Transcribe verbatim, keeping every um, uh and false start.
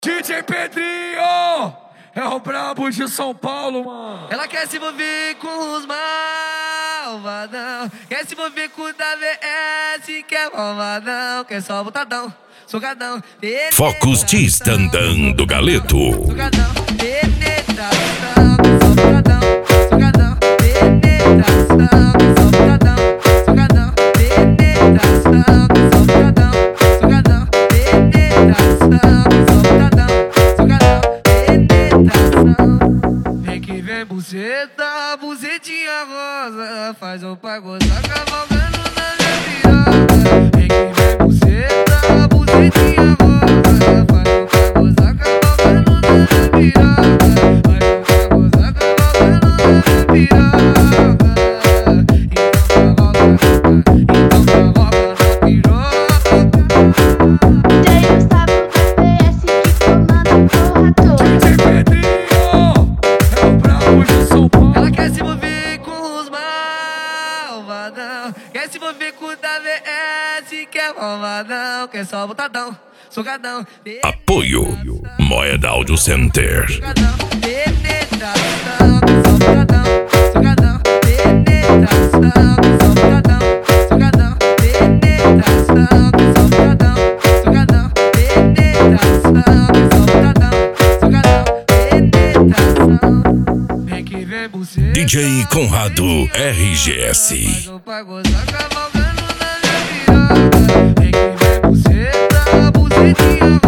D J Pedrinho é o brabo de São Paulo, mano. Ela quer se envolver com os malvadão, quer se envolver com o da V S, que é malvadão, quer só botadão, sugadão. Focus de Estandão do Galeto. Sugadão, penetração, que só botadão, sugadão, penetração, que só botadão, sugadão, penetração, que só botadão, sugadão, penetração, que só botadão, sugadão, penetração. Vem que vem buceta, bucetinha rosa, faz o pai gozar cavalgando na minha piroca. Vem que vem buceta, bucetinha rosa, faz o pai gozar cavalgando na minha piroca. Faz o pai gozar cavalgando na minha piroca. Então cavalga na piroca. Daí o sábado da V S que comanda a porra toda. D J Pedrinho é o brabo de São Paulo. Ela quer se envolver com os malvadão, quer se envolver com o da V S, que é malvadão, quer só botadão, sugadão. Apoio Moeda Audio Center. Sugadão, penetração, que só botadão, sugadão, penetração, que só botadão, sugadão, penetração, que só botadão, sugadão, penetração, que só botadão, sugadão, penetração. Vem que vem buceta, D J Conrado R G S. faz o pai gozar cavalgando na minha piroca. Vem que vem buceta, bucetinha